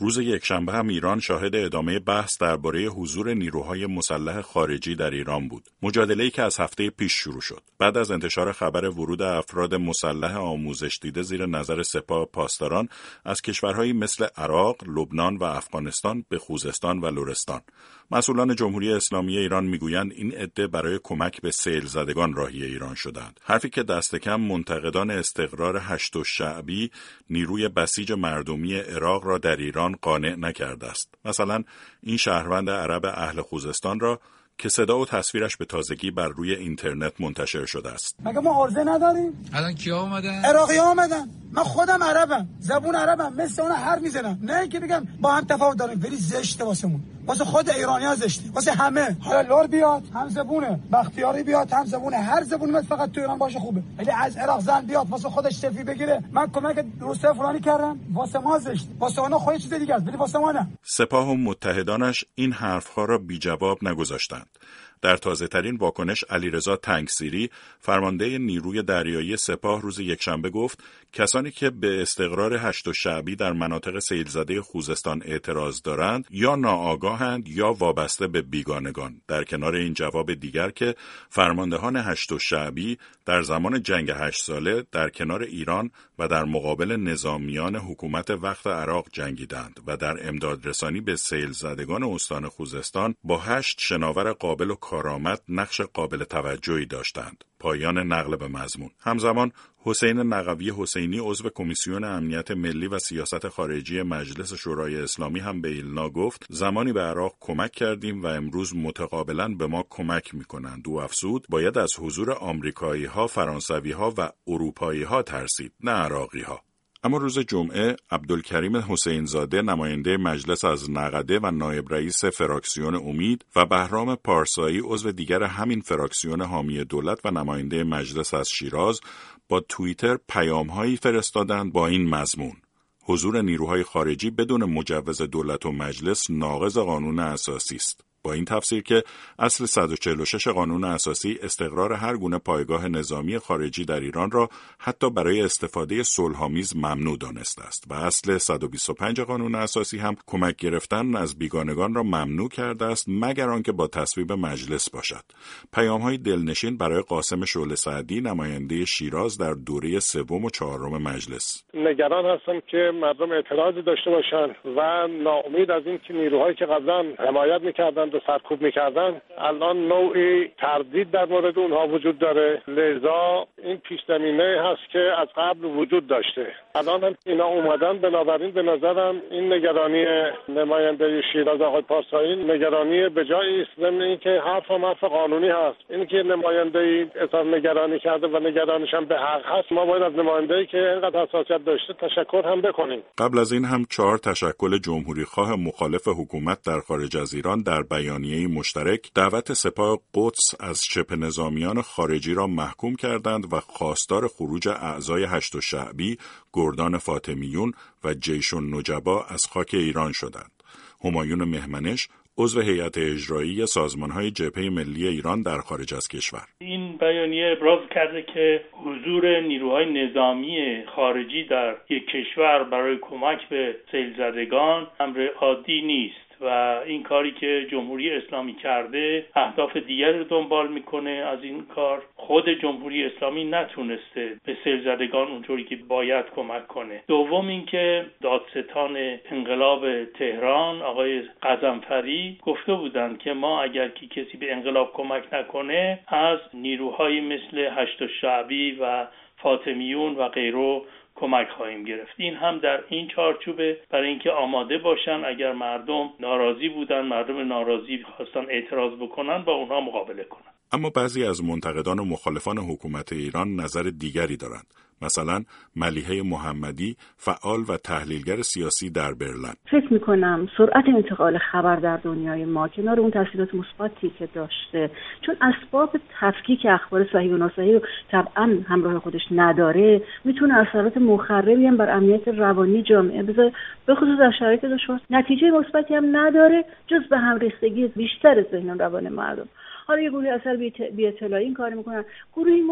روز یکشنبه هم ایران شاهد ادامه بحث درباره حضور نیروهای مسلح خارجی در ایران بود. مجادله‌ای که از هفته پیش شروع شد. بعد از انتشار خبر ورود افراد مسلح آموزش دیده زیر نظر سپاه پاسداران از کشورهایی مثل عراق، لبنان و افغانستان به خوزستان و لرستان، مسئولان جمهوری اسلامی ایران میگویند این عده برای کمک به سیل زدگان راهی ایران شدند. حرفی که دست کم منتقدان استقرار هشت شعبی نیروی بسیج مردمی عراق را در ایران قانع نکرده است. مثلا این شهروند عرب اهل خوزستان را که صدا و تصویرش به تازگی بر روی اینترنت منتشر شده است. مگه ما عرضه نداریم؟ الان کیا اومدن؟ عراقی‌ها اومدن. من خودم عربم، زبون عربم، مثل اون حرف میزنم. نه اینکه بگم با هم تفاوت داریم، ولی زشته واسمون. واسه خود ایرانی‌ها زشته. واسه همه. حالا لور بیاد، هم زبونه. بختیاری بیاد، هم زبونه. هر زبونی فقط تو ایران باشه خوبه. ولی از عراق زن بیاد واسه خودش سلفی بگیره، من کمک روسیه فلانی کردم، واسه ما زشته. واسه اونها خودش چیز دیگه است، ولی واسه ما نه. سپاه و متحدانش این حرف‌ها را بی جواب نگذاشتند. در تازه‌ترین واکنش علیرضا تنگسیری، فرمانده نیروی دریایی سپاه، روز یکشنبه گفت کسانی که به استقرار هشت شعبی در مناطق سیل‌زده خوزستان اعتراض دارند یا ناآگاهند یا وابسته به بیگانگان. در کنار این جواب دیگر که فرماندهان هشت شعبی در زمان جنگ 8 ساله در کنار ایران و در مقابل نظامیان حکومت وقت عراق جنگیدند و در امدادرسانی به سیل‌زدگان استان خوزستان با 8 شناور قابل و کارآمد نقش قابل توجهی داشتند. پایان نقل به مضمون. همزمان حسین نقوی حسینی عضو کمیسیون امنیت ملی و سیاست خارجی مجلس شورای اسلامی هم به ایلنا گفت زمانی به عراق کمک کردیم و امروز متقابلا به ما کمک میکنند. او افزود باید از حضور آمریکایی ها، فرانسوی ها و اروپایی ها ترسید، نه عراقی ها. اما روز جمعه عبدالکریم حسینزاده نماینده مجلس از نقده و نایب رئیس فراکسیون امید و بهرام پارسایی عضو دیگر همین فراکسیون حامی دولت و نماینده مجلس از شیراز با توییتر پیام‌هایی فرستادند با این مضمون: حضور نیروهای خارجی بدون مجوز دولت و مجلس ناقض قانون اساسی است. با این تفسیر که اصل 146 قانون اساسی استقرار هر گونه پایگاه نظامی خارجی در ایران را حتی برای استفاده صلح‌آمیز ممنوع دانسته است و اصل 125 قانون اساسی هم کمک گرفتن از بیگانگان را ممنوع کرده است مگر آنکه با تصویب مجلس باشد. پیام‌های دلنشین برای قاسم شعله سعدی نماینده شیراز در دوره 3 و 4 مجلس. نگران هستم که مردم اعتراضی داشته باشند و ناامید از این که نیروهایی که قبلا حمایت می‌کردند و سرکوب میکردن الان نوعی تردید در مورد اونها وجود داره. لذا این پیش زمینه هست که از قبل وجود داشته. الان هم اینا اومدن، بنابراین به نظرم این نگرانی نماینده شیراز آقای پارسایی نگرانی به جایی است. ضمن اینکه حرف قانونی هست. اینکه نماینده اظهار نگرانی کرده و نگرانیش هم به حق هست، ما باید از نماینده‌ای که اینقدر حساسیت داشته تشکر هم بکنیم. قبل از این هم 4 تشکل جمهوری خواه مخالف حکومت در خارج از ایران در بیانیه مشترک دعوت سپاه قدس از شبه نظامیان خارجی را محکوم کردند و خواستار خروج اعضای هشت شعبی، گردان فاطمیون و جیش النجبا از خاک ایران شدند. همایون مهمنش عضو هیئت اجرایی سازمان‌های جبهه ملی ایران در خارج از کشور این بیانیه ابراز کرده که حضور نیروهای نظامی خارجی در یک کشور برای کمک به سیل‌زدگان امر عادی نیست و این کاری که جمهوری اسلامی کرده اهداف دیگر رو دنبال میکنه. از این کار خود جمهوری اسلامی نتونسته به سیل‌زدگان اونطوری که باید کمک کنه. دوم اینکه دادستان انقلاب تهران آقای غضنفری گفته بودند که ما اگر که کسی به انقلاب کمک نکنه از نیروهای مثل هشت شعبی و فاطمیون و غیره کمک خواهیم گرفت. این هم در این چارچوبه برای اینکه آماده باشن اگر مردم ناراضی بودن، مردم ناراضی خواستن اعتراض بکنن، با اونها مقابله کنن. اما بعضی از منتقدان و مخالفان حکومت ایران نظر دیگری دارند. مثلا ملیحه محمدی، فعال و تحلیلگر سیاسی در برلین. فکر میکنم سرعت انتقال خبر در دنیای ما کنار اون تاثیرات مثبتی که داشته، چون اسباب تفکیک اخبار صحیح و ناصحیح رو طبعا همراه خودش نداره، میتونه اثرات مخربی هم بر امنیت روانی جامعه بذاره، به خصوص در شرایط دشوار. نتیجه مثبتی هم نداره جز به هم ریختگی بیشتر ذهن و روان مردم. حالا یه گروه اثر بی اطلاعی این کار میکنن، گروهی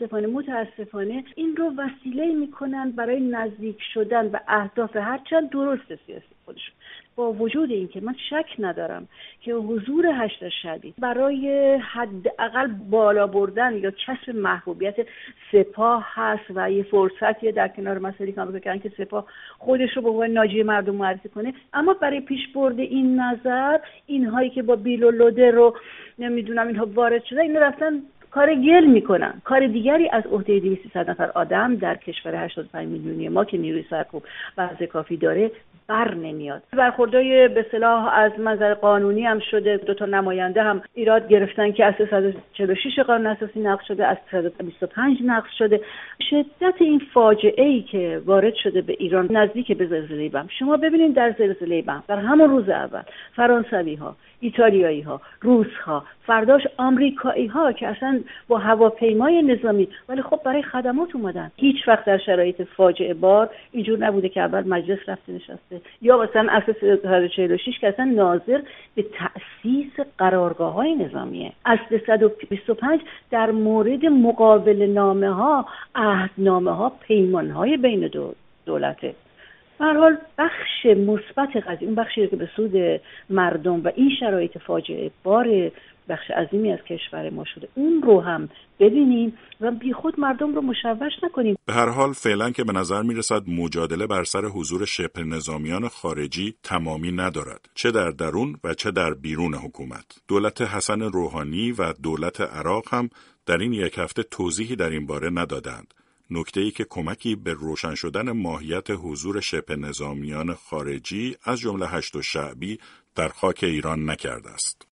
متاسفانه این رو وسیله میکنن برای نزدیک شدن به اهداف هرچند درست سیاسی خودشون. با وجود این که من شک ندارم که حضور هشت شعبی برای حداقل بالا بردن یا کسب محبوبیت سپاه هست و یه فرصتیه در کنار مسائلی که آمریکا کردن که سپاه خودش رو به عنوان ناجی مردم معرفی کنه. اما برای پیش برد این نظر، اینهایی که با بیل و لوده رو نمیدونم اینها وارد شده، اینا رفتن کار گل میکنن. کار دیگری از عهده 200 نفر آدم در کشور 85 میلیونی ما که نیروی سرکوب و وضع کافی داره بر نمیاد. برخوردای به اصطلاح از منظر قانونی هم شده. 2 نماینده هم ایراد گرفتن که از 146 قانون اساسی نقض شده، از 125 نقض شده. شدت این فاجعه ای که وارد شده به ایران نزدیک به زلزله بم. شما ببینید در زلزله بم در همون روز اول فرانسوی ها، ایتالیایی ها، روس ها، فرداش آمریکایی ها که اصلا با هواپیمای نظامی ولی خب برای خدمات اومدن. هیچ وقت در شرایط فاجعه بار اینجور نبوده که اول مجلس رفته نشسته یا مثلا اصل 146 که اصلا ناظر به تأسیس قرارگاه‌های نظامیه. اصل 125 در مورد مقابل نامه ها، عهدنامه ها، پیمان های بین دولته. به هر حال بخش مثبت قضیه، اون بخشی که به سود مردم و این شرایط فاجعه بار بخش عظیمی از کشور ما شده، اون رو هم ببینیم و بی خود مردم رو مشوش نکنیم. به هر حال فعلا که به نظر میرسد مجادله بر سر حضور شبه نظامیان خارجی تمامی ندارد، چه در درون و چه در بیرون حکومت. دولت حسن روحانی و دولت عراق هم در این یک هفته توضیحی در این باره ندادند. نکته‌ای که کمکی به روشن شدن ماهیت حضور شبه نظامیان خارجی از جمله هشت شعبی در خاک ایران نکرده است.